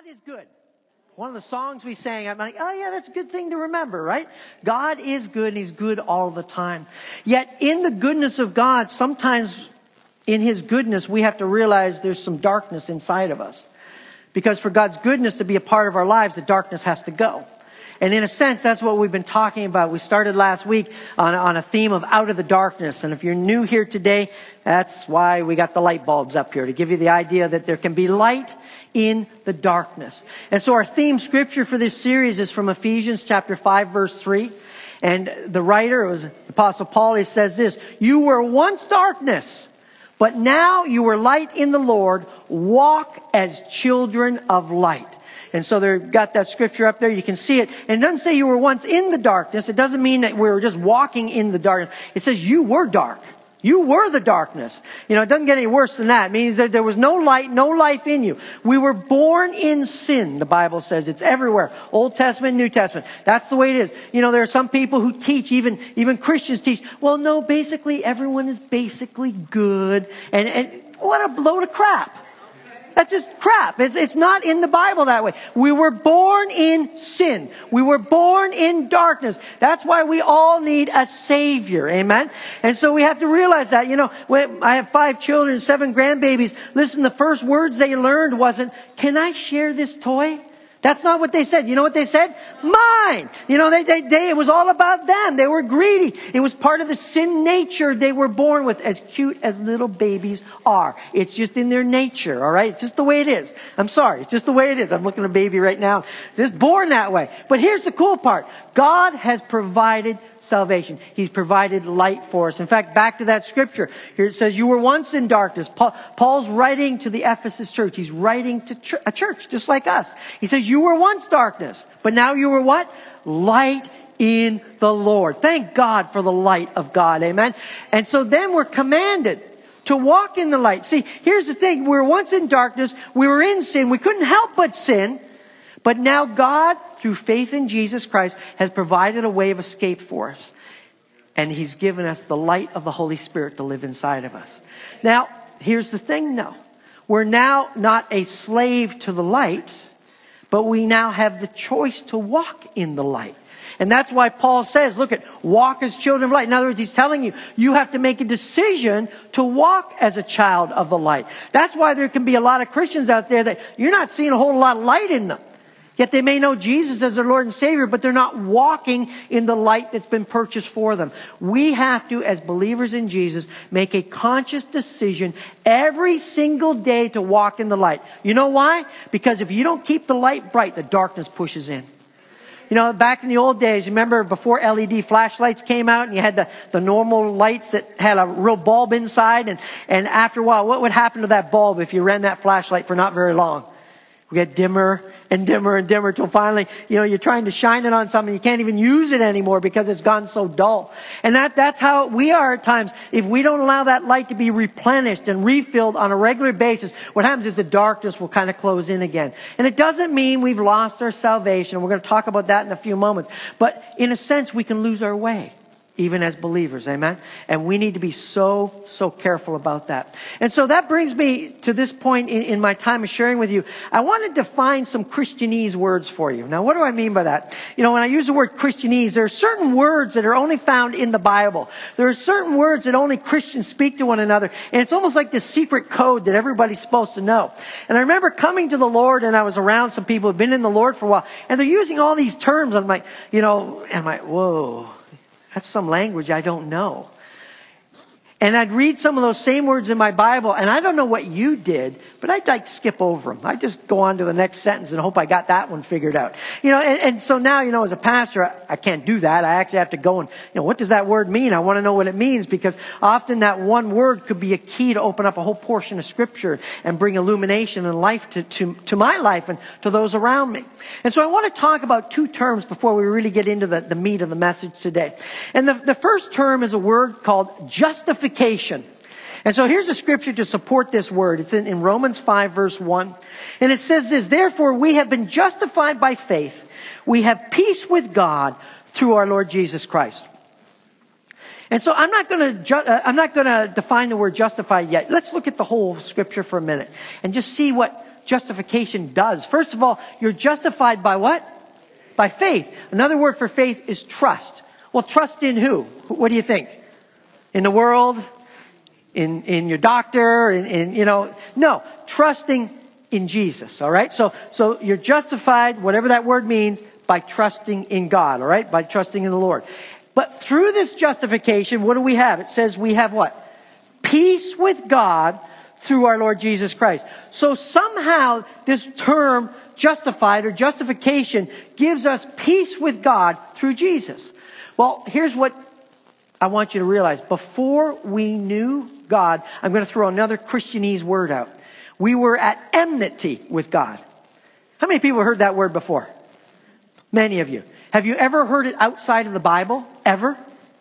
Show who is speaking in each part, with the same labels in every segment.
Speaker 1: is good. One of the songs we sang, I'm like, oh yeah, that's a good thing to remember, right? God is good and He's good all the time. Yet in the goodness of God, sometimes in His goodness, we have to realize there's some darkness inside of us. Because for God's goodness to be a part of our lives, the darkness has to go. And in a sense, that's what we've been talking about. We started last week on a theme of out of the darkness. And if you're new here today, that's why we got the light bulbs up here, to give you the idea that there can be light in the darkness. And so our theme scripture for this series is from Ephesians chapter 5, verse 3. And the writer, it was Apostle Paul, he says this: "You were once darkness, but now you are light in the Lord. Walk as children of light." And so they've got that scripture up there. You can see it. And it doesn't say you were once in the darkness. It doesn't mean that we were just walking in the darkness. It says you were dark. You were the darkness. You know, it doesn't get any worse than that. It means that there was no light, no life in you. We were born in sin, the Bible says. It's everywhere. Old Testament, New Testament. That's the way it is. You know, there are some people who teach, even Christians teach, well, no, basically everyone is basically good. And what a load of crap. That's just crap. It's not in the Bible that way. We were born in sin. We were born in darkness. That's why we all need a Savior. Amen? And so we have to realize that. You know, when I have 5 children, 7 grandbabies. Listen, the first words they learned wasn't, "Can I share this toy?" That's not what they said. You know what they said? Mine. You know, it was all about them. They were greedy. It was part of the sin nature they were born with, as cute as little babies are. It's just in their nature, all right? It's just the way it is. I'm sorry. It's just the way it is. I'm looking at a baby right now. They're just born that way. But here's the cool part. God has provided salvation. He's provided light for us. In fact, back to that scripture. Here it says, you were once in darkness. Paul's writing to the Ephesus church. He's writing to a church just like us. He says, you were once darkness, but now you were what? Light in the Lord. Thank God for the light of God. Amen. And so then we're commanded to walk in the light. See, here's the thing. We were once in darkness. We were in sin. We couldn't help but sin. But now God, through faith in Jesus Christ, has provided a way of escape for us. And He's given us the light of the Holy Spirit to live inside of us. Now, here's the thing, though. We're now not a slave to the light, but we now have the choice to walk in the light. And that's why Paul says, look at, walk as children of light. In other words, he's telling you, you have to make a decision to walk as a child of the light. That's why there can be a lot of Christians out there that you're not seeing a whole lot of light in them. Yet they may know Jesus as their Lord and Savior, but they're not walking in the light that's been purchased for them. We have to, as believers in Jesus, make a conscious decision every single day to walk in the light. You know why? Because if you don't keep the light bright, the darkness pushes in. You know, back in the old days, remember before LED flashlights came out and you had the normal lights that had a real bulb inside, and after a while, what would happen to that bulb if you ran that flashlight for not very long? We get dimmer and dimmer and dimmer till finally, you know, you're trying to shine it on something. You can't even use it anymore because it's gone so dull. And that's how we are at times. If we don't allow that light to be replenished and refilled on a regular basis, what happens is the darkness will kind of close in again. And it doesn't mean we've lost our salvation. We're going to talk about that in a few moments. But in a sense, we can lose our way, even as believers. Amen? And we need to be so careful about that. And so that brings me to this point in my time of sharing with you. I want to define some Christianese words for you. Now, what do I mean by that? You know, when I use the word Christianese, there are certain words that are only found in the Bible. There are certain words that only Christians speak to one another. And it's almost like this secret code that everybody's supposed to know. And I remember coming to the Lord, and I was around some people who have been in the Lord for a while, and they're using all these terms. I'm like, whoa. That's some language I don't know. And I'd read some of those same words in my Bible, and I don't know what you did, but I'd like skip over them. I'd just go on to the next sentence and hope I got that one figured out. You know, and so now, you know, as a pastor, I can't do that. I actually have to go and, you know, what does that word mean? I want to know what it means, because often that one word could be a key to open up a whole portion of Scripture and bring illumination and life to my life and to those around me. And so I want to talk about 2 terms before we really get into the meat of the message today. And the first term is a word called justification. And so here's a scripture to support this word. It's in Romans 5 verse 1. And it says this: therefore we have been justified by faith. We have peace with God through our Lord Jesus Christ. And so I'm not going to define the word justify yet. Let's look at the whole scripture for a minute and just see what justification does. First of all, you're justified by what? By faith. Another word for faith is trust. Well, trust in who? What do you think? In the world? In your doctor? No. Trusting in Jesus, all right? So you're justified, whatever that word means, by trusting in God, all right? By trusting in the Lord. But through this justification, what do we have? It says we have what? Peace with God through our Lord Jesus Christ. So somehow this term justified or justification gives us peace with God through Jesus. Well, here's what I want you to realize. Before we knew God, I'm going to throw another Christianese word out. We were at enmity with God. How many people heard that word before? Many of you. Have you ever heard it outside of the Bible? Ever?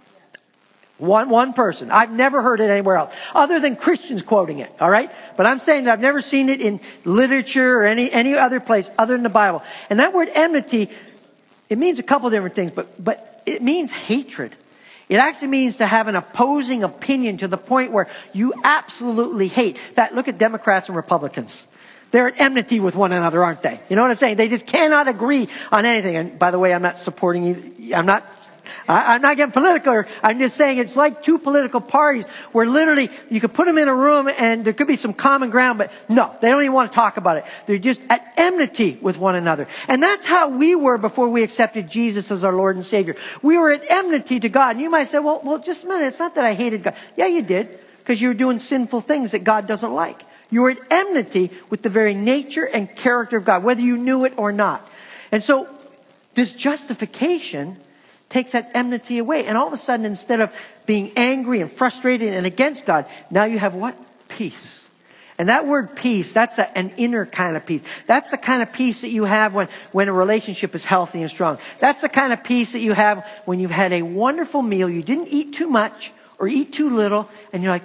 Speaker 1: One person. I've never heard it anywhere else, other than Christians quoting it, all right? But I'm saying that I've never seen it in literature or any other place other than the Bible. And that word enmity, it means a couple different things, but it means hatred. It actually means to have an opposing opinion to the point where you absolutely hate. Look at Democrats and Republicans. They're at enmity with one another, aren't they? You know what I'm saying? They just cannot agree on anything. And by the way, I'm not supporting either. I'm not getting political. I'm just saying it's like two political parties where literally you could put them in a room and there could be some common ground, but no, they don't even want to talk about it. They're just at enmity with one another. And that's how we were before we accepted Jesus as our Lord and Savior. We were at enmity to God. And you might say, well, just a minute. It's not that I hated God. Yeah, you did, because you were doing sinful things that God doesn't like. You were at enmity with the very nature and character of God, whether you knew it or not. And so this justification takes that enmity away. And all of a sudden, instead of being angry and frustrated and against God, now you have what? Peace. And that word peace, that's an inner kind of peace. That's the kind of peace that you have when a relationship is healthy and strong. That's the kind of peace that you have when you've had a wonderful meal. You didn't eat too much or eat too little. And you're like,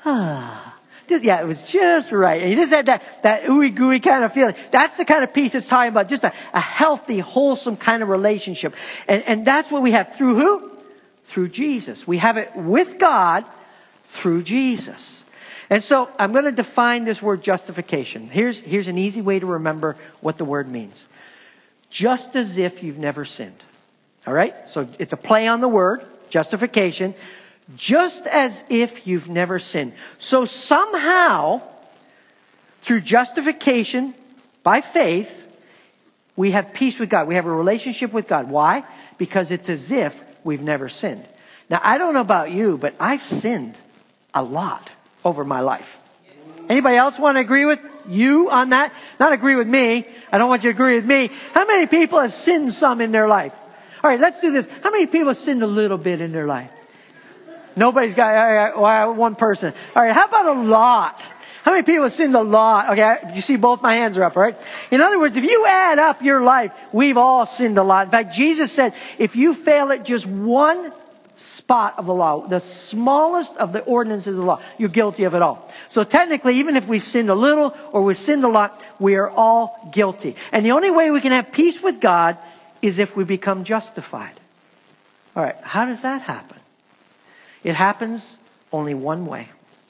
Speaker 1: yeah, it was just right. And you just had that ooey gooey kind of feeling. That's the kind of peace it's talking about. Just a healthy, wholesome kind of relationship. And that's what we have through who? Through Jesus. We have it with God through Jesus. And so I'm going to define this word justification. Here's an easy way to remember what the word means. Just as if you've never sinned. All right? So it's a play on the word, justification. Just as if you've never sinned. So somehow, through justification, by faith, we have peace with God. We have a relationship with God. Why? Because it's as if we've never sinned. Now, I don't know about you, but I've sinned a lot over my life. Anybody else want to agree with you on that? Not agree with me. I don't want you to agree with me. How many people have sinned some in their life? All right, let's do this. How many people have sinned a little bit in their life? Nobody's got, all right, one person. All right, how about a lot? How many people have sinned a lot? Okay, you see both my hands are up, right? In other words, if you add up your life, we've all sinned a lot. In fact, Jesus said, if you fail at just one spot of the law, the smallest of the ordinances of the law, you're guilty of it all. So technically, even if we've sinned a little or we've sinned a lot, we are all guilty. And the only way we can have peace with God is if we become justified. All right, how does that happen? It happens only one way.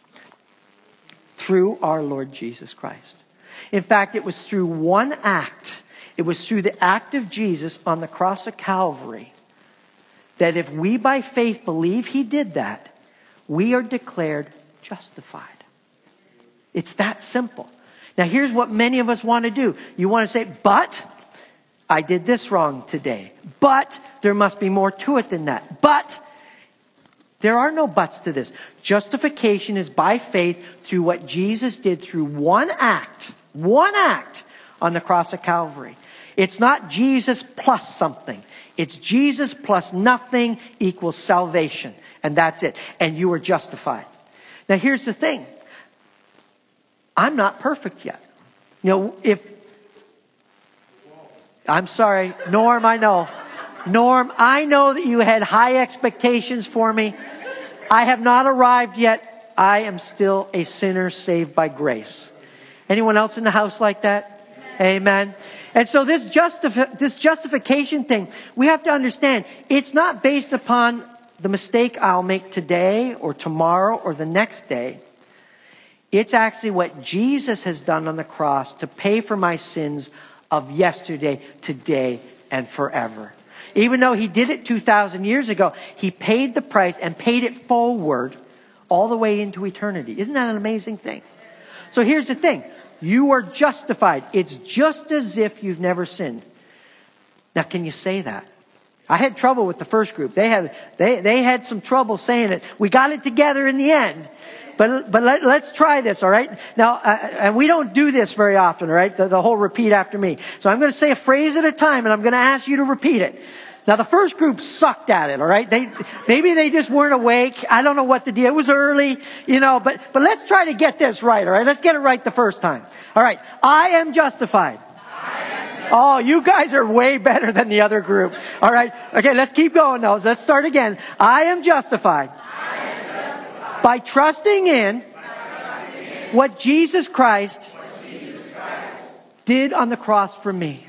Speaker 1: Through our Lord Jesus Christ. In fact, it was through one act. It was through the act of Jesus on the cross of Calvary that if we by faith believe He did that, we are declared justified. It's that simple. Now here's what many of us want to do. You want to say, but I did this wrong today. But there must be more to it than that. But there are no buts to this. Justification is by faith through what Jesus did through one act on the cross of Calvary. It's not Jesus plus something. It's Jesus plus nothing equals salvation. And that's it. And you are justified. Now here's the thing. I'm not perfect yet. I'm sorry, Norm, I know. Norm, I know that you had high expectations for me. I have not arrived yet. I am still a sinner saved by grace. Anyone else in the house like that? Amen. And so this justification thing, we have to understand, it's not based upon the mistake I'll make today or tomorrow or the next day. It's actually what Jesus has done on the cross to pay for my sins of yesterday, today, and forever. Even though he did it 2,000 years ago, he paid the price and paid it forward all the way into eternity. Isn't that an amazing thing? So here's the thing. You are justified. It's just as if you've never sinned. Now, can you say that? I had trouble with the first group. They had some trouble saying it. We got it together in the end. But let's try this, all right? Now, and we don't do this very often, all right? The whole repeat after me. So I'm going to say a phrase at a time, and I'm going to ask you to repeat it. Now, the first group sucked at it, all right? Maybe they just weren't awake. I don't know what the deal. It was early, but let's try to get this right, all right? Let's get it right the first time. All right. I am justified. Oh, you guys are way better than the other group. All right. Okay, let's keep going now. Let's start again. I am justified. By trusting in what Jesus Christ did on the cross for me.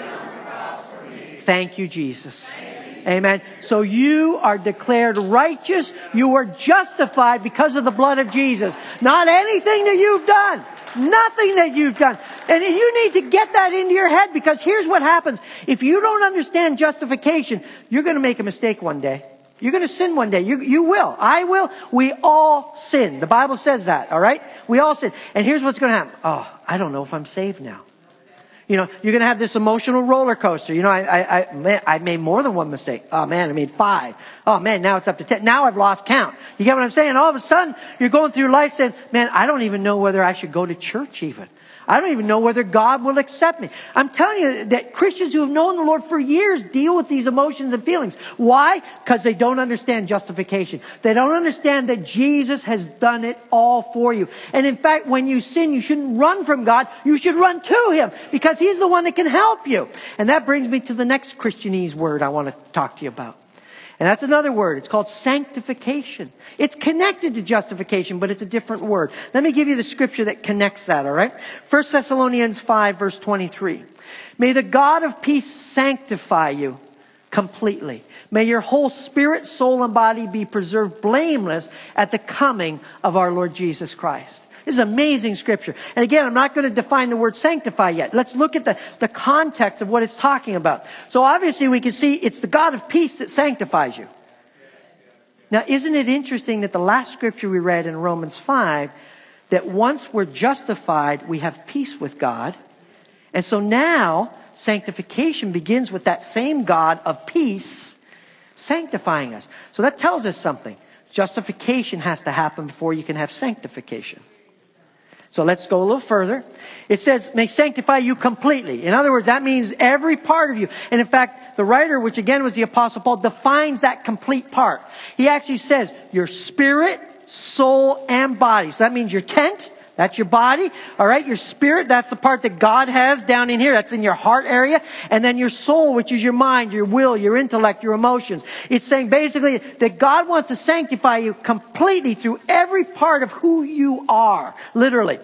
Speaker 1: Thank you, Jesus. Amen. So you are declared righteous. You are justified because of the blood of Jesus. Not anything that you've done. Nothing that you've done. And you need to get that into your head, because here's what happens. If you don't understand justification, you're going to make a mistake one day. You're going to sin one day. You will. I will. We all sin. The Bible says that, all right? We all sin. And here's what's going to happen. Oh, I don't know if I'm saved now. You're going to have this emotional roller coaster. I made more than one mistake. Oh man, I made 5. Oh man, now it's up to 10. Now I've lost count. You get what I'm saying? All of a sudden, you're going through life saying, man, I don't even know whether I should go to church even. I don't even know whether God will accept me. I'm telling you that Christians who have known the Lord for years deal with these emotions and feelings. Why? Because they don't understand justification. They don't understand that Jesus has done it all for you. And in fact, when you sin, you shouldn't run from God. You should run to Him, because He's the one that can help you. And that brings me to the next Christianese word I want to talk to you about. And that's another word. It's called sanctification. It's connected to justification, but it's a different word. Let me give you the scripture that connects that, all right? 1 Thessalonians 5, verse 23. May the God of peace sanctify you completely. May your whole spirit, soul, and body be preserved blameless at the coming of our Lord Jesus Christ. This is amazing scripture. And again, I'm not going to define the word sanctify yet. Let's look at the context of what it's talking about. So obviously we can see it's the God of peace that sanctifies you. Now, isn't it interesting that the last scripture we read in Romans 5, that once we're justified, we have peace with God. And so now sanctification begins with that same God of peace sanctifying us. So that tells us something. Justification has to happen before you can have sanctification. So let's go a little further. It says, may sanctify you completely. In other words, that means every part of you. And in fact, the writer, which again was the Apostle Paul, defines that complete part. He actually says, your spirit, soul, and body. So that means your tent, that's your body. All right, your spirit, that's the part that God has down in here. That's in your heart area. And then your soul, which is your mind, your will, your intellect, your emotions. It's saying basically that God wants to sanctify you completely through every part of who you are. Literally.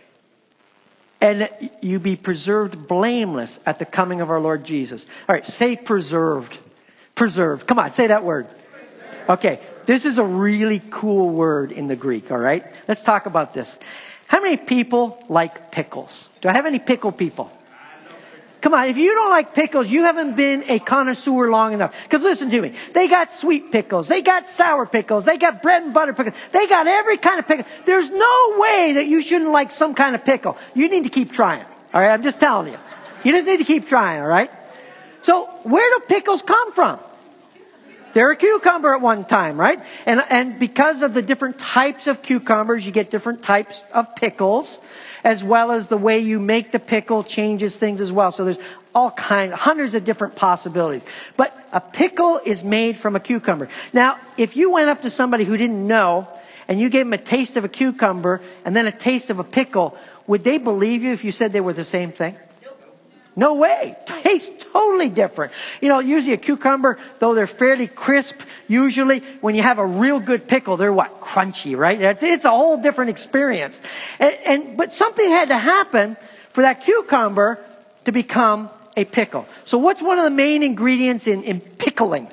Speaker 1: And you be preserved blameless at the coming of our Lord Jesus. All right, say preserved. Preserved. Come on, say that word. Okay, this is a really cool word in the Greek, all right? Let's talk about this. How many people like pickles? Do I have any pickle people? Come on, if you don't like pickles, you haven't been a connoisseur long enough. Because listen to me, they got sweet pickles, they got sour pickles, they got bread and butter pickles, they got every kind of pickle. There's no way that you shouldn't like some kind of pickle. You need to keep trying, all right? I'm just telling you. You just need to keep trying, all right? So where do pickles come from? They're a cucumber at one time, right? And because of the different types of cucumbers, you get different types of pickles, as well as the way you make the pickle changes things as well. So there's all kinds, hundreds of different possibilities. But a pickle is made from a cucumber. Now, if you went up to somebody who didn't know, and you gave them a taste of a cucumber, and then a taste of a pickle, would they believe you if you said they were the same thing? No way. Tastes totally different. Usually a cucumber, though they're fairly crisp, usually when you have a real good pickle, they're what? Crunchy, right? It's a whole different experience. But something had to happen for that cucumber to become a pickle. So what's one of the main ingredients in pickling?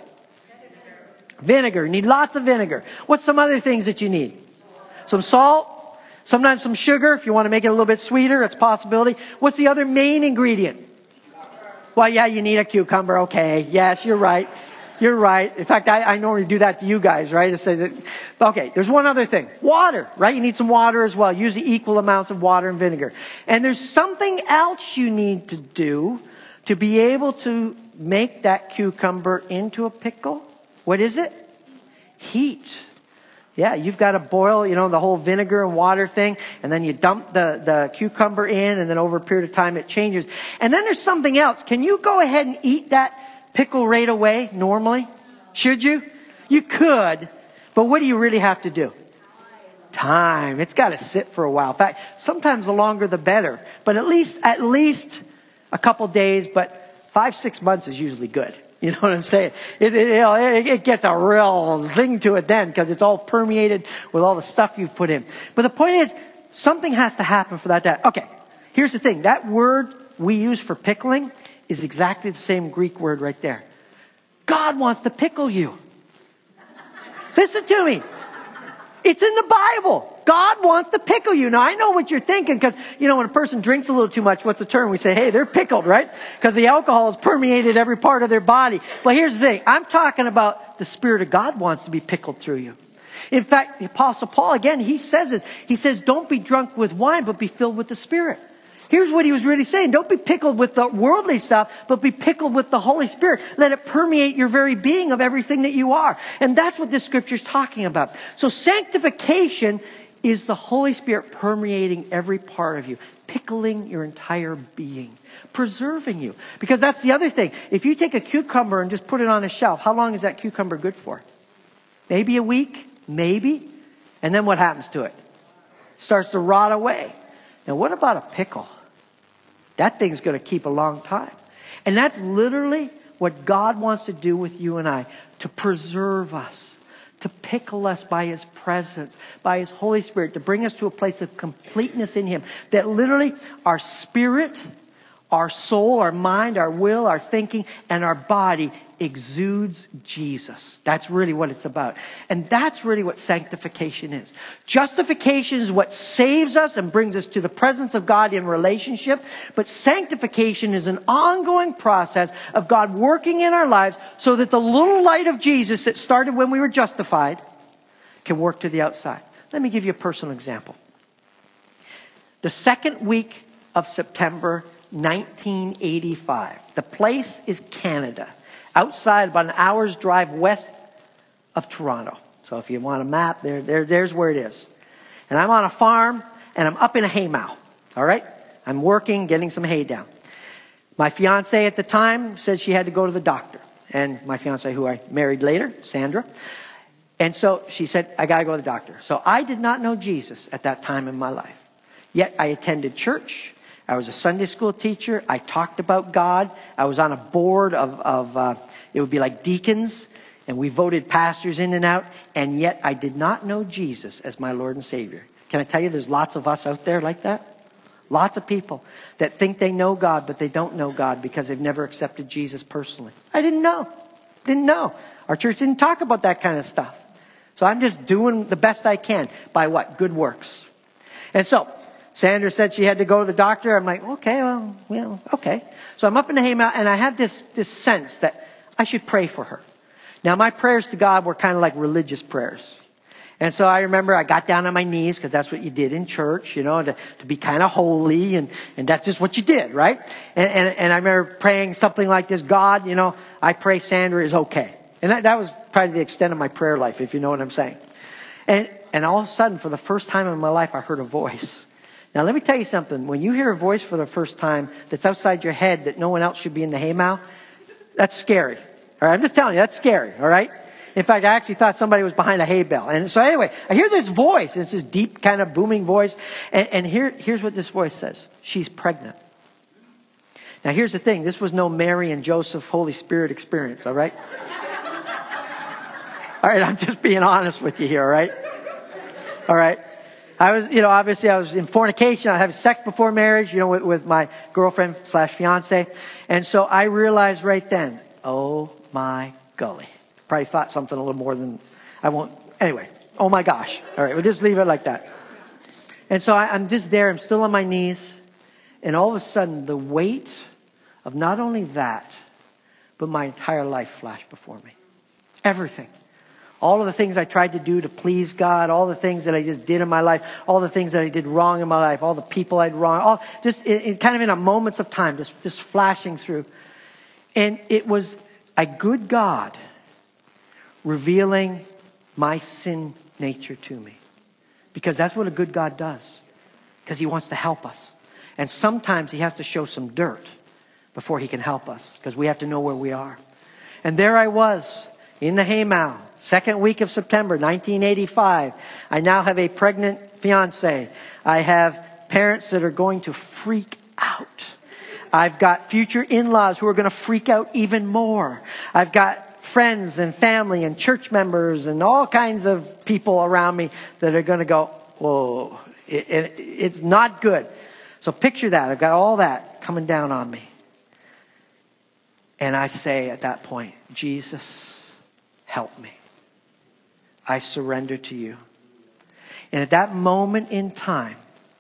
Speaker 1: Vinegar. You need lots of vinegar. What's some other things that you need? Some salt. Sometimes some sugar, if you want to make it a little bit sweeter, it's a possibility. What's the other main ingredient? Well, yeah, you need a cucumber. Okay. Yes, you're right. You're right. In fact, I normally do that to you guys, right? Okay, there's one other thing. Water, right? You need some water as well. Usually equal amounts of water and vinegar. And there's something else you need to do to be able to make that cucumber into a pickle. What is it? Heat. Yeah, you've got to boil, the whole vinegar and water thing, and then you dump the cucumber in, and then over a period of time it changes. And then there's something else. Can you go ahead and eat that pickle right away normally? Should you? You could, but what do you really have to do? Time. It's got to sit for a while. In fact, sometimes the longer the better, but at least a couple days, but 5-6 months is usually good. You know what I'm saying? It gets a real zing to it then because it's all permeated with all the stuff you've put in. But the point is, something has to happen for that. Okay, here's the thing. That word we use for pickling is exactly the same Greek word right there. God wants to pickle you. Listen to me. It's in the Bible. God wants to pickle you. Now, I know what you're thinking because, when a person drinks a little too much, what's the term? We say, hey, they're pickled, right? Because the alcohol has permeated every part of their body. Well, here's the thing. I'm talking about the Spirit of God wants to be pickled through you. In fact, the Apostle Paul, again, he says this. He says, don't be drunk with wine, but be filled with the Spirit. Here's what he was really saying. Don't be pickled with the worldly stuff, but be pickled with the Holy Spirit. Let it permeate your very being of everything that you are. And that's what this scripture is talking about. So sanctification is the Holy Spirit permeating every part of you, pickling your entire being, preserving you. Because that's the other thing. If you take a cucumber and just put it on a shelf, how long is that cucumber good for? Maybe a week, maybe. And then what happens to it? It starts to rot away. Now, what about a pickle? That thing's going to keep a long time. And that's literally what God wants to do with you and I, to preserve us, to pickle us by His presence, by His Holy Spirit, to bring us to a place of completeness in Him, that literally our spirit, our soul, our mind, our will, our thinking, and our body exudes Jesus. That's really what it's about. And that's really what sanctification is. Justification is what saves us and brings us to the presence of God in relationship. But sanctification is an ongoing process of God working in our lives so that the little light of Jesus that started when we were justified can work to the outside. Let me give you a personal example. The second week of September 1985. The place is Canada. Outside, about an hour's drive west of Toronto. So if you want a map, there's where it is. And I'm on a farm, and I'm up in a haymow. All right? I'm working, getting some hay down. My fiancée at the time said she had to go to the doctor. And my fiancée, who I married later, Sandra. And so she said, I got to go to the doctor. So I did not know Jesus at that time in my life. Yet I attended church. I was a Sunday school teacher. I talked about God. I was on a board of it would be like deacons. And we voted pastors in and out. And yet I did not know Jesus as my Lord and Savior. Can I tell you there's lots of us out there like that? Lots of people that think they know God, but they don't know God because they've never accepted Jesus personally. I didn't know. Didn't know. Our church didn't talk about that kind of stuff. So I'm just doing the best I can by what? Good works. And so Sandra said she had to go to the doctor. I'm like, okay, well, okay. So I'm up in the haymow, and I had this sense that I should pray for her. Now, my prayers to God were kind of like religious prayers. And so I remember I got down on my knees, because that's what you did in church, to be kind of holy, and that's just what you did, right? And I remember praying something like this: God, I pray Sandra is okay. And that was probably the extent of my prayer life, if you know what I'm saying. And all of a sudden, for the first time in my life, I heard a voice. Now, let me tell you something. When you hear a voice for the first time that's outside your head that no one else should be in the haymow, that's scary. All right, I'm just telling you, that's scary, all right? In fact, I actually thought somebody was behind a hay bale. And so anyway, I hear this voice. And it's this deep, kind of booming voice. And here's what this voice says. She's pregnant. Now, here's the thing. This was no Mary and Joseph Holy Spirit experience, all right? All right, I'm just being honest with you here, all right? All right. I was, obviously I was in fornication. I had sex before marriage, with my girlfriend / fiance. And so I realized right then, oh my golly. Probably thought something a little more than I won't. Anyway, oh my gosh. All right, we'll just leave it like that. And so I'm just there. I'm still on my knees. And all of a sudden, the weight of not only that, but my entire life flashed before me. Everything. All of the things I tried to do to please God, all the things that I just did in my life, all the things that I did wrong in my life, all the people I'd wronged, all just kind of in a moments of time, just flashing through. And it was a good God revealing my sin nature to me. Because that's what a good God does. Because He wants to help us. And sometimes He has to show some dirt before He can help us. Because we have to know where we are. And there I was in the haymow, second week of September, 1985. I now have a pregnant fiance. I have parents that are going to freak out. I've got future in-laws who are going to freak out even more. I've got friends and family and church members and all kinds of people around me that are going to go, whoa, it's not good. So picture that. I've got all that coming down on me. And I say at that point, Jesus, help me. I surrender to you. And at that moment in time,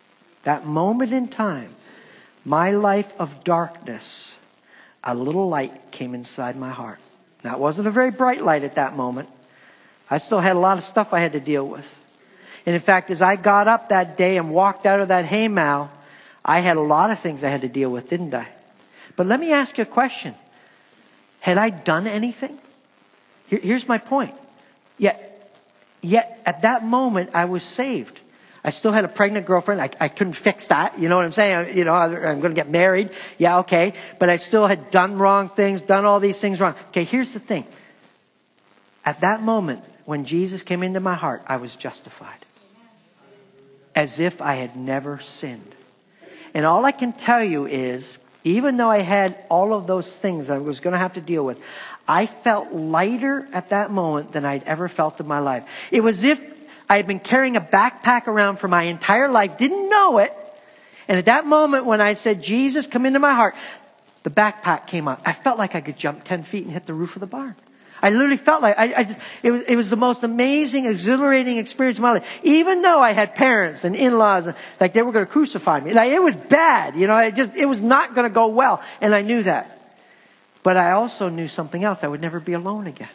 Speaker 1: my life of darkness, a little light came inside my heart. Now, it wasn't a very bright light at that moment. I still had a lot of stuff I had to deal with. And in fact, as I got up that day and walked out of that haymow, I had a lot of things I had to deal with, didn't I? But let me ask you a question. Had I done anything? Here's my point. Yet at that moment, I was saved. I still had a pregnant girlfriend. I couldn't fix that. You know what I'm saying? I'm going to get married. Yeah, okay. But I still had done wrong things, done all these things wrong. Okay, here's the thing. At that moment, when Jesus came into my heart, I was justified. As if I had never sinned. And all I can tell you is, even though I had all of those things I was going to have to deal with, I felt lighter at that moment than I'd ever felt in my life. It was as if I had been carrying a backpack around for my entire life, didn't know it. And at that moment when I said, Jesus, come into my heart, the backpack came up. I felt like I could jump 10 feet and hit the roof of the barn. I literally felt like it was the most amazing, exhilarating experience of my life. Even though I had parents and in-laws, like they were going to crucify me. Like it was bad, it was not going to go well. And I knew that. But I also knew something else. I would never be alone again.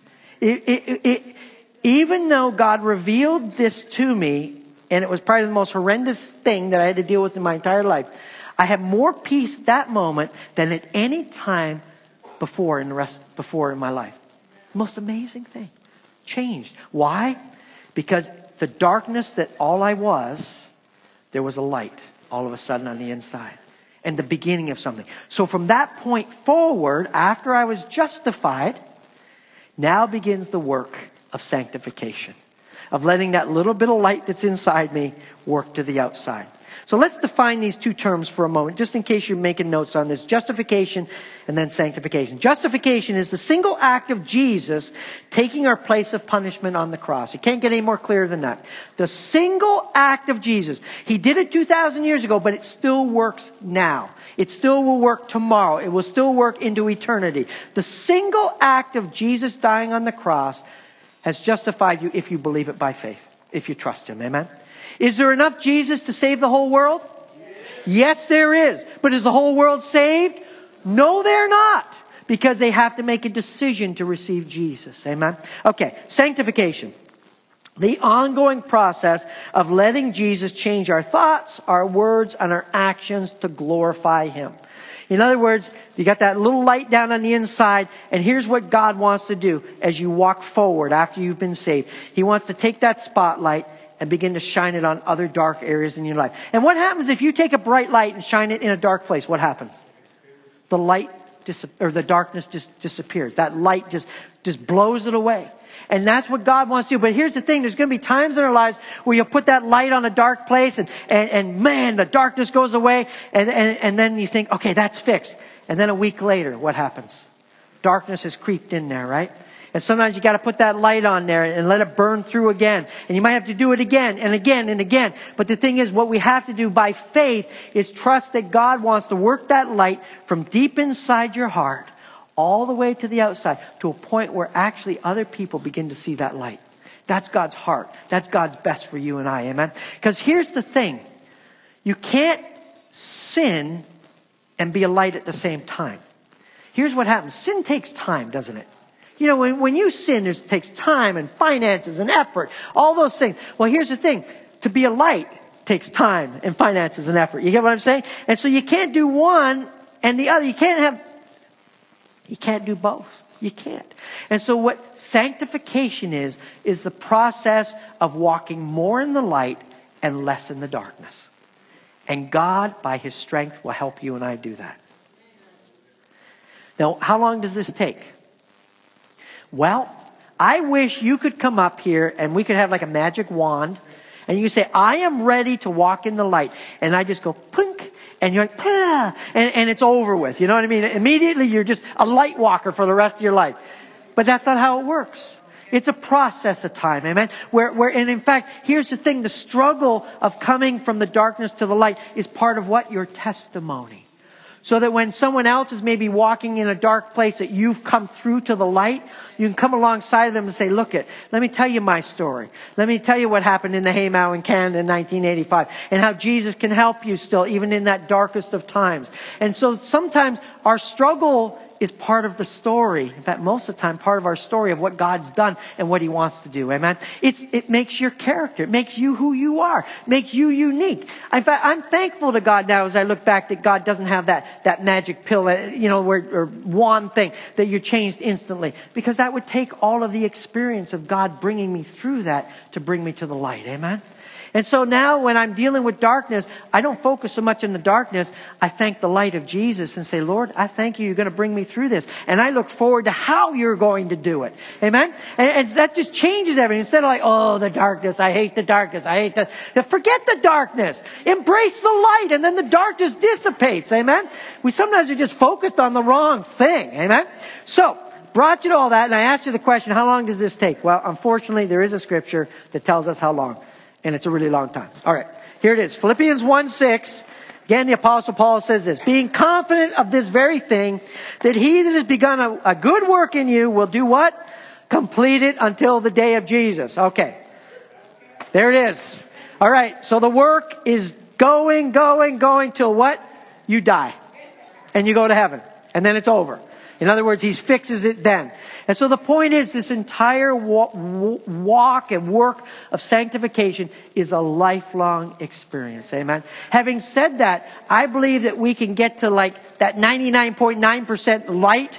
Speaker 1: Even though God revealed this to me, and it was probably the most horrendous thing that I had to deal with in my entire life, I had more peace that moment than at any time before in my life. Most amazing thing. Changed. Why? Because the darkness that all I was, there was a light all of a sudden on the inside. And the beginning of something. So from that point forward, after I was justified, now begins the work of sanctification. Of letting that little bit of light that's inside me work to the outside. So let's define these two terms for a moment, just in case you're making notes on this. Justification and then sanctification. Justification is the single act of Jesus taking our place of punishment on the cross. You can't get any more clear than that. The single act of Jesus. He did it 2,000 years ago, but it still works now. It still will work tomorrow. It will still work into eternity. The single act of Jesus dying on the cross has justified you if you believe it by faith, if you trust Him. Amen? Is there enough Jesus to save the whole world? Yes, there is. But is the whole world saved? No, they're not. Because they have to make a decision to receive Jesus. Amen? Okay, sanctification. The ongoing process of letting Jesus change our thoughts, our words, and our actions to glorify Him. In other words, you got that little light down on the inside, and here's what God wants to do as you walk forward after you've been saved. He wants to take that spotlight and begin to shine it on other dark areas in your life. And what happens if you take a bright light and shine it in a dark place? What happens? The light the darkness just disappears. That light just blows it away. And that's what God wants to do. But here's the thing. There's going to be times in our lives where you'll put that light on a dark place and man, the darkness goes away. And then you think, okay, that's fixed. And then a week later, what happens? Darkness has creeped in there, right? And sometimes you got to put that light on there and let it burn through again. And you might have to do it again and again and again. But the thing is, what we have to do by faith is trust that God wants to work that light from deep inside your heart all the way to the outside, to a point where actually other people begin to see that light. That's God's heart. That's God's best for you and I. Amen? Because here's the thing. You can't sin and be a light at the same time. Here's what happens. Sin takes time, doesn't it? You know, when you sin, it takes time and finances and effort. All those things. Well, here's the thing. To be a light takes time and finances and effort. You get what I'm saying? And so you can't do one and the other. You can't do both. You can't. And so what sanctification is the process of walking more in the light and less in the darkness. And God, by His strength, will help you and I do that. Now, how long does this take? Well, I wish you could come up here and we could have like a magic wand. And you say, I am ready to walk in the light. And I just go, pink. And you're like, pah, and it's over with. You know what I mean? Immediately you're just a light walker for the rest of your life. But that's not how it works. It's a process of time, amen? And in fact, here's the thing. The struggle of coming from the darkness to the light is part of what? Your testimony. So that when someone else is maybe walking in a dark place that you've come through to the light, you can come alongside of them and say, look let me tell you my story. Let me tell you what happened in the Haymow in Canada in 1985 and how Jesus can help you still, even in that darkest of times. And so sometimes our struggle is part of the story. In fact, most of the time, part of our story of what God's done and what He wants to do. Amen? It makes your character. It makes you who you are. It makes you unique. In fact, I'm thankful to God now as I look back that God doesn't have that magic pill, or wand thing that you're changed instantly. Because that would take all of the experience of God bringing me through that to bring me to the light. Amen? And so now when I'm dealing with darkness, I don't focus so much on the darkness. I thank the light of Jesus and say, Lord, I thank you. You're going to bring me through this. And I look forward to how you're going to do it. Amen? And that just changes everything. Instead of like, oh, the darkness. I hate the darkness. Forget the darkness. Embrace the light. And then the darkness dissipates. Amen? We sometimes are just focused on the wrong thing. Amen? So, brought you to all that. And I asked you the question, how long does this take? Well, unfortunately, there is a scripture that tells us how long. And it's a really long time. All right. Here it is. Philippians 1:6. Again, the Apostle Paul says this. Being confident of this very thing, that He that has begun a good work in you will do what? Complete it until the day of Jesus. Okay. There it is. All right. So the work is going till what? You die. And you go to heaven. And then it's over. In other words, He fixes it then. And so the point is, this entire walk and work of sanctification is a lifelong experience. Amen. Having said that, I believe that we can get to like that 99.9% light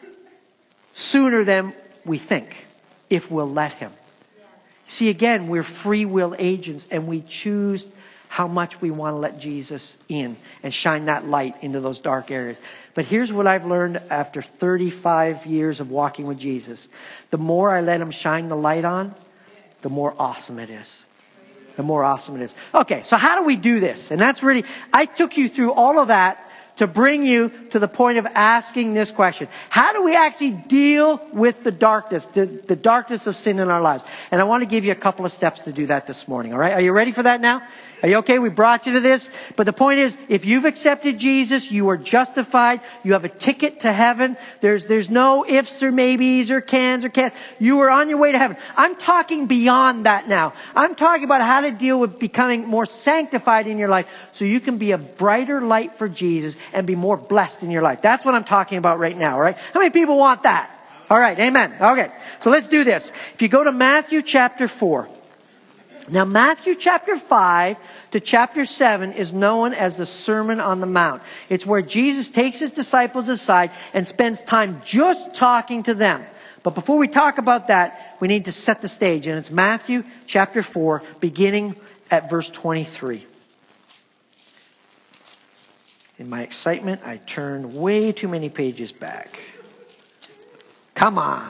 Speaker 1: sooner than we think, if we'll let Him. See, again, we're free will agents and we choose how much we want to let Jesus in and shine that light into those dark areas. But here's what I've learned after 35 years of walking with Jesus. The more I let Him shine the light on, the more awesome it is. The more awesome it is. Okay, so how do we do this? And that's really, I took you through all of that to bring you to the point of asking this question. How do we actually deal with the darkness, the darkness of sin in our lives? And I want to give you a couple of steps to do that this morning, all right? Are you ready for that now? Are you okay? We brought you to this. But the point is, if you've accepted Jesus, you are justified. You have a ticket to heaven. There's no ifs or maybes or cans or can't. You are on your way to heaven. I'm talking beyond that now. I'm talking about how to deal with becoming more sanctified in your life so you can be a brighter light for Jesus and be more blessed in your life. That's what I'm talking about right now, all right? How many people want that? All right, amen. Okay, so let's do this. If you go to Matthew chapter 4. Now, Matthew chapter 5 to chapter 7 is known as the Sermon on the Mount. It's where Jesus takes His disciples aside and spends time just talking to them. But before we talk about that, we need to set the stage. And it's Matthew chapter 4, beginning at verse 23. In my excitement, I turned way too many pages back. Come on.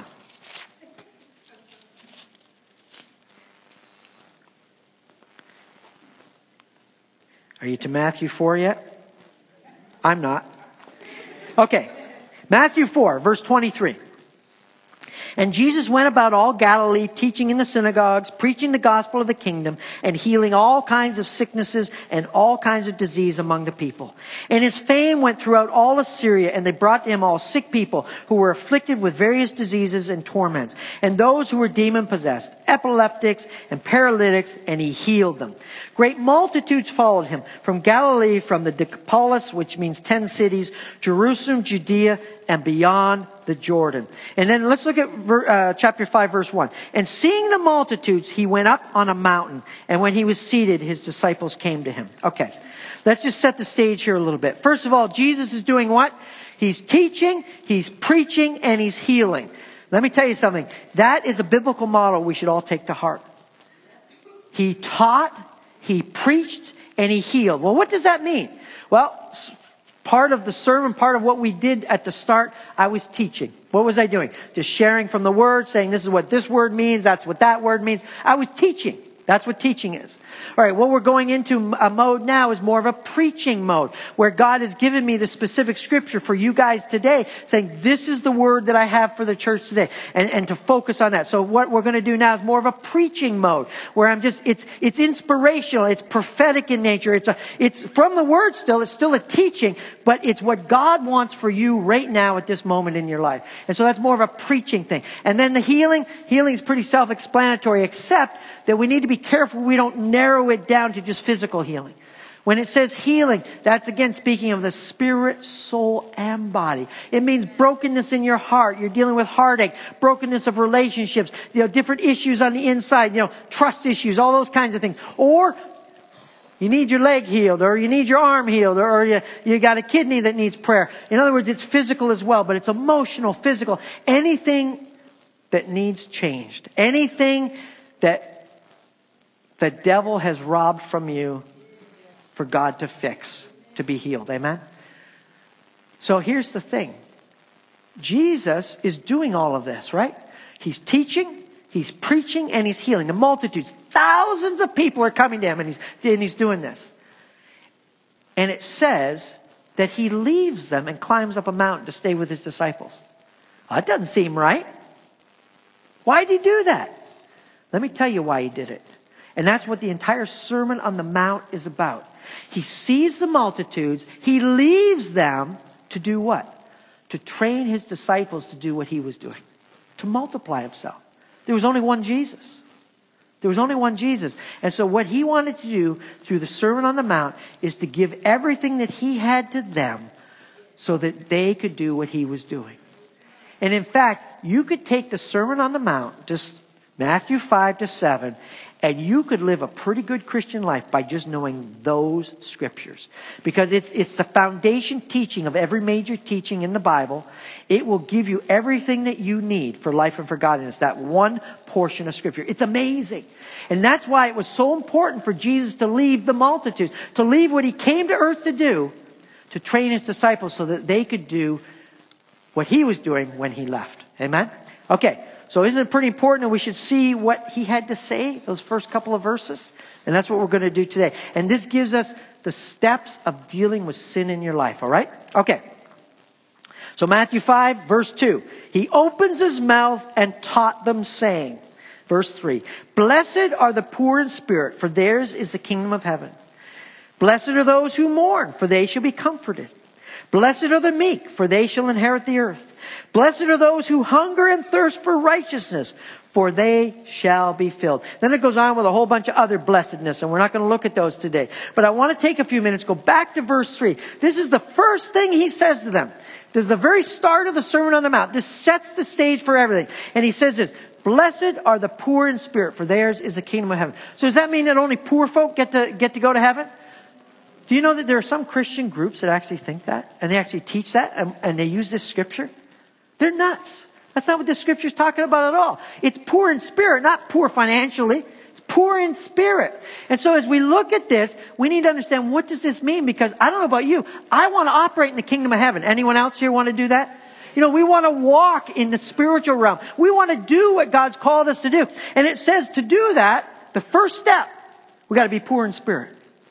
Speaker 1: Are you to Matthew 4 yet? I'm not. Okay. Matthew 4, verse 23. And Jesus went about all Galilee, teaching in the synagogues, preaching the gospel of the kingdom, and healing all kinds of sicknesses and all kinds of disease among the people. And his fame went throughout all Assyria, and they brought to him all sick people who were afflicted with various diseases and torments, and those who were demon-possessed, epileptics and paralytics, and he healed them. Great multitudes followed him from Galilee, from the Decapolis, which means 10 cities, Jerusalem, Judea, and beyond the Jordan. And then let's look at chapter 5, verse 1. And seeing the multitudes, he went up on a mountain. And when he was seated, his disciples came to him. Okay, let's just set the stage here a little bit. First of all, Jesus is doing what? He's teaching, he's preaching, and he's healing. Let me tell you something. That is a biblical model we should all take to heart. He taught, he preached, and he healed. Well, what does that mean? Well, part of the sermon, part of what we did at the start, I was teaching. What was I doing? Just sharing from the word, saying this is what this word means, that's what that word means. I was teaching. That's what teaching is. All right, what we're going into a mode now is more of a preaching mode, where God has given me the specific scripture for you guys today, saying this is the word that I have for the church today, and to focus on that. So what we're going to do now is more of a preaching mode, where it's inspirational, it's prophetic in nature, it's from the word still, it's still a teaching, but it's what God wants for you right now at this moment in your life. And so that's more of a preaching thing. And then the healing is pretty self-explanatory, except that we need to be careful we don't narrow it down to just physical healing. When it says healing, that's again speaking of the spirit, soul, and body. It means brokenness in your heart. You're dealing with heartache, brokenness of relationships, different issues on the inside, trust issues, all those kinds of things. Or you need your leg healed, or you need your arm healed, or you got a kidney that needs prayer. In other words, it's physical as well, but it's emotional, physical. Anything that needs changed. Anything that the devil has robbed from you for God to fix, to be healed. Amen? So here's the thing. Jesus is doing all of this, right? He's teaching, he's preaching, and he's healing. The multitudes, thousands of people are coming to him, and he's doing this. And it says that he leaves them and climbs up a mountain to stay with his disciples. That doesn't seem right. Why did he do that? Let me tell you why he did it. And that's what the entire Sermon on the Mount is about. He sees the multitudes. He leaves them to do what? To train his disciples to do what he was doing. To multiply himself. There was only one Jesus. There was only one Jesus. And so what he wanted to do through the Sermon on the Mount is to give everything that he had to them so that they could do what he was doing. And in fact, you could take the Sermon on the Mount, just Matthew 5 to 7, and you could live a pretty good Christian life by just knowing those scriptures. Because it's the foundation teaching of every major teaching in the Bible. It will give you everything that you need for life and for godliness. That one portion of scripture. It's amazing. And that's why it was so important for Jesus to leave the multitudes. To leave what he came to earth to do. To train his disciples so that they could do what he was doing when he left. Amen? Okay. So isn't it pretty important that we should see what he had to say, those first couple of verses? And that's what we're going to do today. And this gives us the steps of dealing with sin in your life, all right? Okay. So Matthew 5, verse 2. He opens his mouth and taught them, saying, verse 3, Blessed are the poor in spirit, for theirs is the kingdom of heaven. Blessed are those who mourn, for they shall be comforted. Blessed are the meek, for they shall inherit the earth. Blessed are those who hunger and thirst for righteousness, for they shall be filled. Then it goes on with a whole bunch of other blessedness, and we're not going to look at those today. But I want to take a few minutes, go back to verse 3. This is the first thing he says to them. This is the very start of the Sermon on the Mount. This sets the stage for everything. And he says this, Blessed are the poor in spirit, for theirs is the kingdom of heaven. So does that mean that only poor folk get to go to heaven? Do you know that there are some Christian groups that actually think that? And they actually teach that? And they use this scripture? They're nuts. That's not what this scripture is talking about at all. It's poor in spirit, not poor financially. It's poor in spirit. And so as we look at this, we need to understand, what does this mean? Because I don't know about you, I want to operate in the kingdom of heaven. Anyone else here want to do that? We want to walk in the spiritual realm. We want to do what God's called us to do. And it says to do that, the first step, we got to be poor in spirit.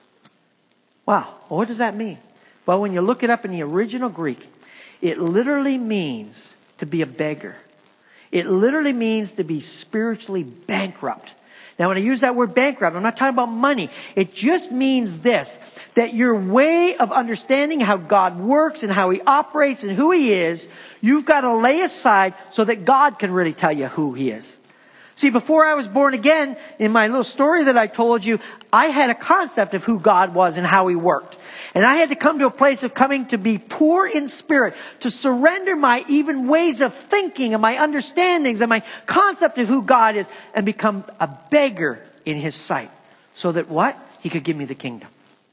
Speaker 1: Wow. Well, what does that mean? Well, when you look it up in the original Greek, it literally means to be a beggar. It literally means to be spiritually bankrupt. Now, when I use that word bankrupt, I'm not talking about money. It just means this, that your way of understanding how God works and how He operates and who He is, you've got to lay aside so that God can really tell you who He is. See, before I was born again, in my little story that I told you, I had a concept of who God was and how He worked. And I had to come to a place of coming to be poor in spirit, to surrender my even ways of thinking and my understandings and my concept of who God is, and become a beggar in His sight. So that what? He could give me the kingdom.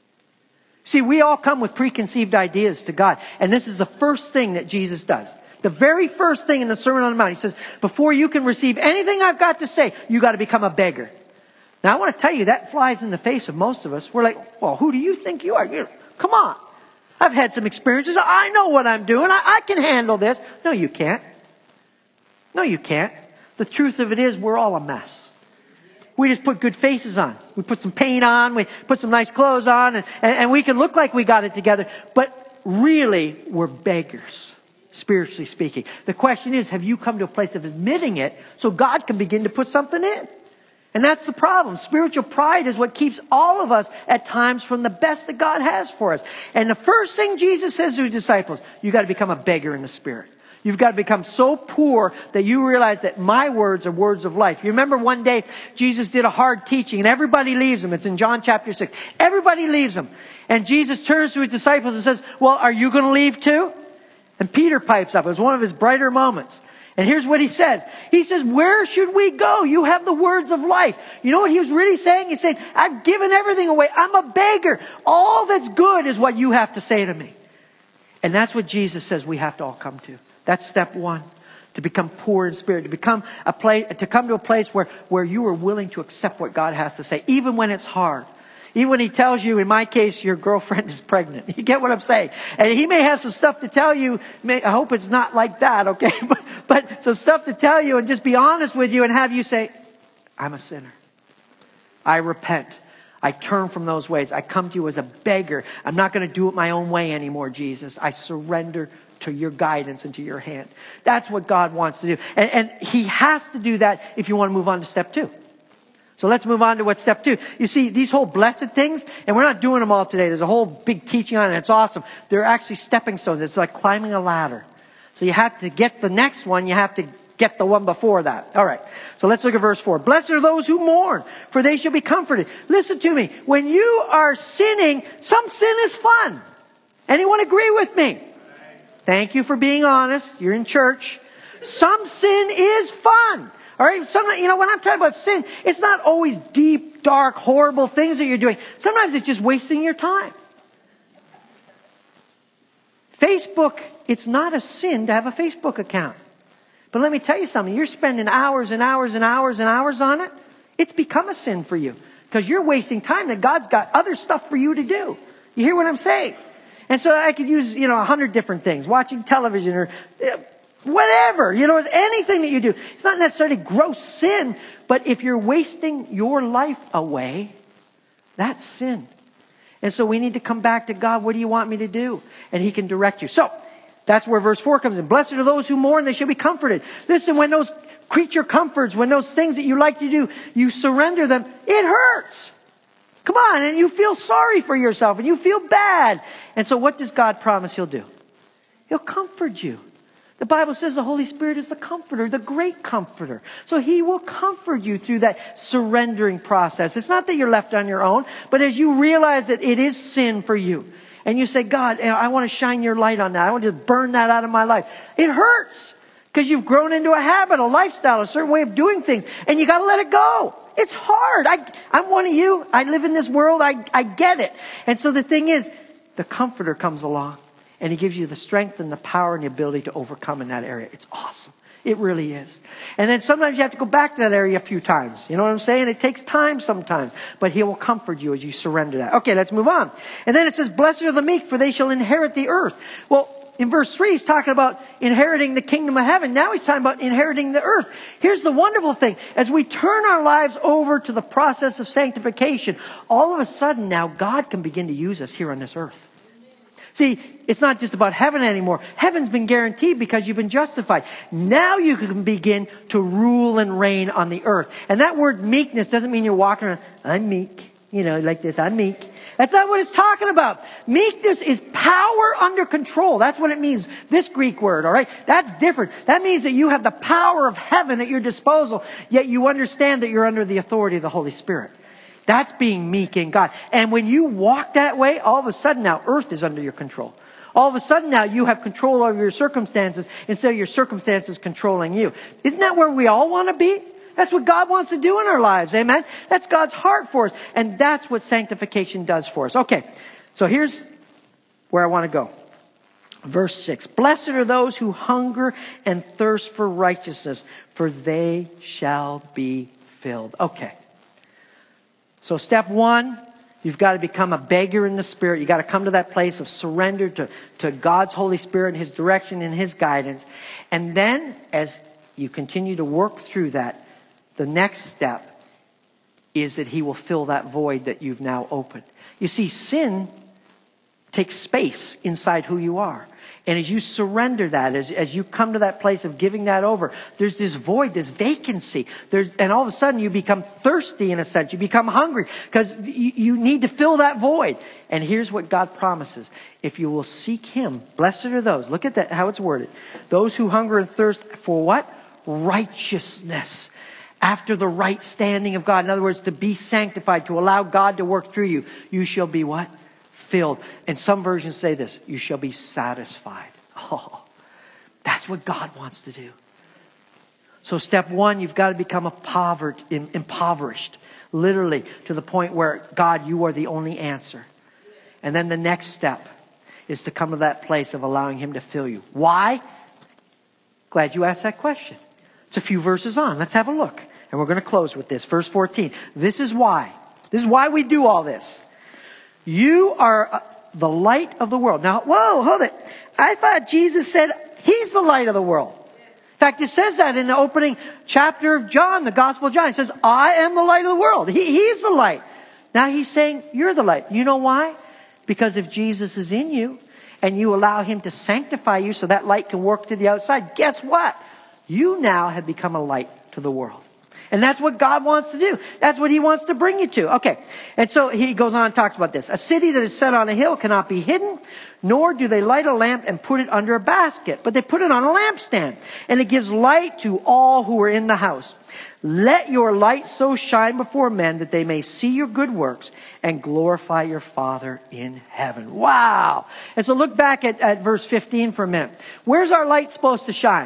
Speaker 1: See, we all come with preconceived ideas to God. And this is the first thing that Jesus does. The very first thing in the Sermon on the Mount, He says, before you can receive anything I've got to say, you got to become a beggar. Now, I want to tell you, that flies in the face of most of us. We're like, well, who do you think you are? Come on. I've had some experiences. I know what I'm doing. I can handle this. No, you can't. No, you can't. The truth of it is, we're all a mess. We just put good faces on. We put some paint on. We put some nice clothes on. And we can look like we got it together. But really, we're beggars, spiritually speaking. The question is, have you come to a place of admitting it so God can begin to put something in? And that's the problem. Spiritual pride is what keeps all of us at times from the best that God has for us. And the first thing Jesus says to His disciples, you've got to become a beggar in the spirit. You've got to become so poor that you realize that my words are words of life. You remember one day Jesus did a hard teaching and everybody leaves Him. It's in John chapter 6. Everybody leaves Him. And Jesus turns to His disciples and says, well, are you going to leave too? And Peter pipes up. It was one of his brighter moments. And here's what he says. He says, where should we go? You have the words of life. You know what he was really saying? He's saying, I've given everything away. I'm a beggar. All that's good is what you have to say to me. And that's what Jesus says we have to all come to. That's step one. To become poor in spirit. To come to a place where you are willing to accept what God has to say. Even when it's hard. Even when He tells you, in my case, your girlfriend is pregnant. You get what I'm saying? And He may have some stuff to tell you. I hope it's not like that, okay? But some stuff to tell you and just be honest with you and have you say, I'm a sinner. I repent. I turn from those ways. I come to you as a beggar. I'm not going to do it my own way anymore, Jesus. I surrender to your guidance and to your hand. That's what God wants to do. And He has to do that if you want to move on to step 2. So let's move on to what step 2. You see, these whole blessed things, and we're not doing them all today. There's a whole big teaching on it. It's awesome. They're actually stepping stones. It's like climbing a ladder. So you have to get the next one. You have to get the one before that. All right. So let's look at verse 4. Blessed are those who mourn, for they shall be comforted. Listen to me. When you are sinning, some sin is fun. Anyone agree with me? Thank you for being honest. You're in church. Some sin is fun. All right. Sometimes, when I'm talking about sin, it's not always deep, dark, horrible things that you're doing. Sometimes it's just wasting your time. Facebook, it's not a sin to have a Facebook account. But let me tell you something. You're spending hours and hours and hours and hours on it. It's become a sin for you. Because you're wasting time that God's got other stuff for you to do. You hear what I'm saying? And so I could use, 100 different things. Watching television or whatever, anything that you do. It's not necessarily gross sin, but if you're wasting your life away, that's sin. And so we need to come back to God. What do you want me to do? And He can direct you. So that's where verse 4 comes in. Blessed are those who mourn, they shall be comforted. Listen, when those creature comforts, when those things that you like to do, you surrender them, it hurts. Come on, and you feel sorry for yourself and you feel bad. And so what does God promise He'll do? He'll comfort you. The Bible says the Holy Spirit is the comforter, the great comforter. So He will comfort you through that surrendering process. It's not that you're left on your own, but as you realize that it is sin for you, and you say, God, I want to shine your light on that. I want to burn that out of my life. It hurts because you've grown into a habit, a lifestyle, a certain way of doing things, and you got to let it go. It's hard. I'm one of you. I live in this world. I get it. And so the thing is, the comforter comes along. And He gives you the strength and the power and the ability to overcome in that area. It's awesome. It really is. And then sometimes you have to go back to that area a few times. You know what I'm saying? It takes time sometimes. But He will comfort you as you surrender that. Okay, let's move on. And then it says, blessed are the meek, for they shall inherit the earth. Well, in verse 3, He's talking about inheriting the kingdom of heaven. Now He's talking about inheriting the earth. Here's the wonderful thing. As we turn our lives over to the process of sanctification, all of a sudden now God can begin to use us here on this earth. See, it's not just about heaven anymore. Heaven's been guaranteed because you've been justified. Now you can begin to rule and reign on the earth. And that word meekness doesn't mean you're walking around, I'm meek. Like this, I'm meek. That's not what it's talking about. Meekness is power under control. That's what it means. This Greek word, all right? That's different. That means that you have the power of heaven at your disposal, yet you understand that you're under the authority of the Holy Spirit. That's being meek in God. And when you walk that way, all of a sudden now earth is under your control. All of a sudden now you have control over your circumstances instead of your circumstances controlling you. Isn't that where we all want to be? That's what God wants to do in our lives. Amen. That's God's heart for us. And that's what sanctification does for us. Okay. So here's where I want to go. Verse 6. Blessed are those who hunger and thirst for righteousness, for they shall be filled. Okay. So step one, you've got to become a beggar in the Spirit. You've got to come to that place of surrender to God's Holy Spirit and His direction and His guidance. And then as you continue to work through that, the next step is that He will fill that void that you've now opened. You see, sin takes space inside who you are. And as you surrender that, as you come to that place of giving that over, there's this void, this vacancy. And all of a sudden you become thirsty in a sense. You become hungry because you need to fill that void. And here's what God promises. If you will seek Him, blessed are those. Look at that, how it's worded. Those who hunger and thirst for what? Righteousness. After the right standing of God. In other words, to be sanctified, to allow God to work through you. You shall be what? Filled. And some versions say this. You shall be satisfied. Oh, that's what God wants to do. So step one, you've got to become impoverished. Literally to the point where, God, you are the only answer. And then the next step is to come to that place of allowing Him to fill you. Why? Glad you asked that question. It's a few verses on. Let's have a look. And we're going to close with this. Verse 14. This is why. This is why we do all this. You are the light of the world. Now, whoa, hold it. I thought Jesus said He's the light of the world. In fact, it says that in the opening chapter of John, the Gospel of John. It says, I am the light of the world. He's the light. Now He's saying, you're the light. You know why? Because if Jesus is in you and you allow Him to sanctify you so that light can work to the outside, guess what? You now have become a light to the world. And that's what God wants to do. That's what He wants to bring you to. Okay. And so He goes on and talks about this. A city that is set on a hill cannot be hidden, nor do they light a lamp and put it under a basket, but they put it on a lampstand, and it gives light to all who are in the house. Let your light so shine before men that they may see your good works and glorify your Father in heaven. Wow. And so look back at verse 15 for a minute. Where's our light supposed to shine?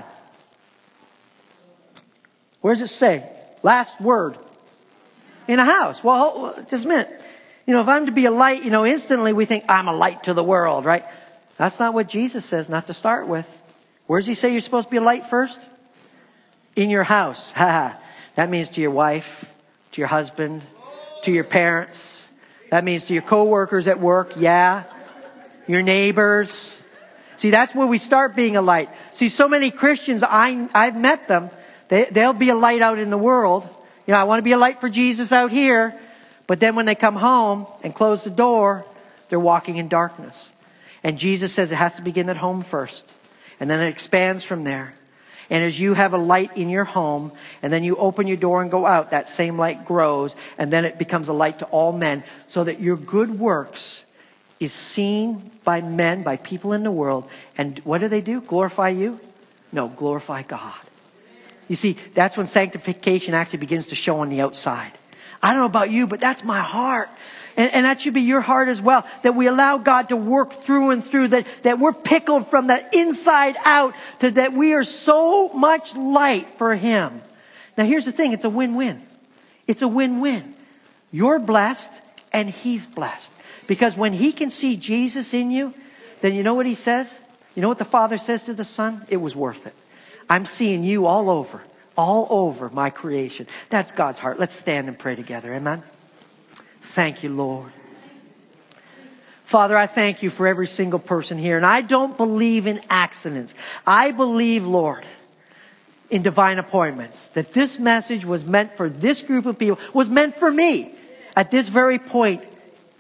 Speaker 1: Where does it say? Last word. In a house. Well, just a minute. If I'm to be a light, instantly we think I'm a light to the world, right? That's not what Jesus says, not to start with. Where does He say you're supposed to be a light first? In your house. That means to your wife, to your husband, to your parents. That means to your co-workers at work, yeah. Your neighbors. See, that's where we start being a light. See, so many Christians, I've met them. They'll be a light out in the world. I want to be a light for Jesus out here. But then when they come home and close the door, they're walking in darkness. And Jesus says it has to begin at home first. And then it expands from there. And as you have a light in your home, and then you open your door and go out, that same light grows. And then it becomes a light to all men. So that your good works is seen by men, by people in the world. And what do? Glorify you? No, glorify God. You see, that's when sanctification actually begins to show on the outside. I don't know about you, but that's my heart. And that should be your heart as well. That we allow God to work through and through. That we're pickled from the inside out. To that we are so much light for Him. Now here's the thing. It's a win-win. It's a win-win. You're blessed and He's blessed. Because when He can see Jesus in you, then you know what He says? You know what the Father says to the Son? It was worth it. I'm seeing you all over my creation. That's God's heart. Let's stand and pray together. Amen. Thank you, Lord. Father, I thank you for every single person here. And I don't believe in accidents. I believe, Lord, in divine appointments. That this message was meant for this group of people, was meant for me at this very point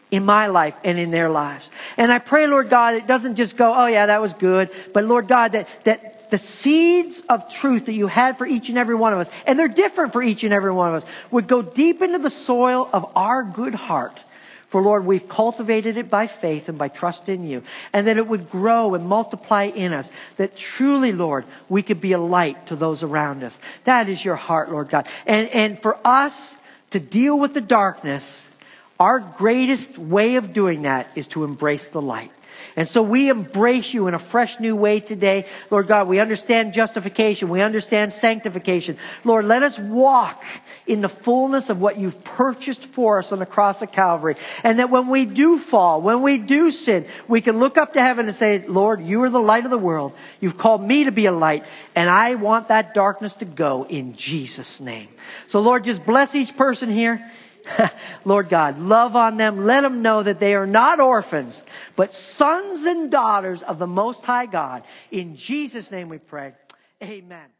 Speaker 1: in my life and in their lives. And I pray, Lord God, it doesn't just go, oh yeah, that was good. But Lord God, that the seeds of truth that you had for each and every one of us, and they're different for each and every one of us, would go deep into the soil of our good heart. For Lord, we've cultivated it by faith and by trust in you. And that it would grow and multiply in us. That truly, Lord, we could be a light to those around us. That is your heart, Lord God. And for us to deal with the darkness, our greatest way of doing that is to embrace the light. And so we embrace you in a fresh new way today. Lord God, we understand justification. We understand sanctification. Lord, let us walk in the fullness of what you've purchased for us on the cross of Calvary. And that when we do fall, when we do sin, we can look up to heaven and say, Lord, you are the light of the world. You've called me to be a light. And I want that darkness to go in Jesus' name. So Lord, just bless each person here. Lord God, love on them. Let them know that they are not orphans, but sons and daughters of the Most High God. In Jesus' name we pray. Amen.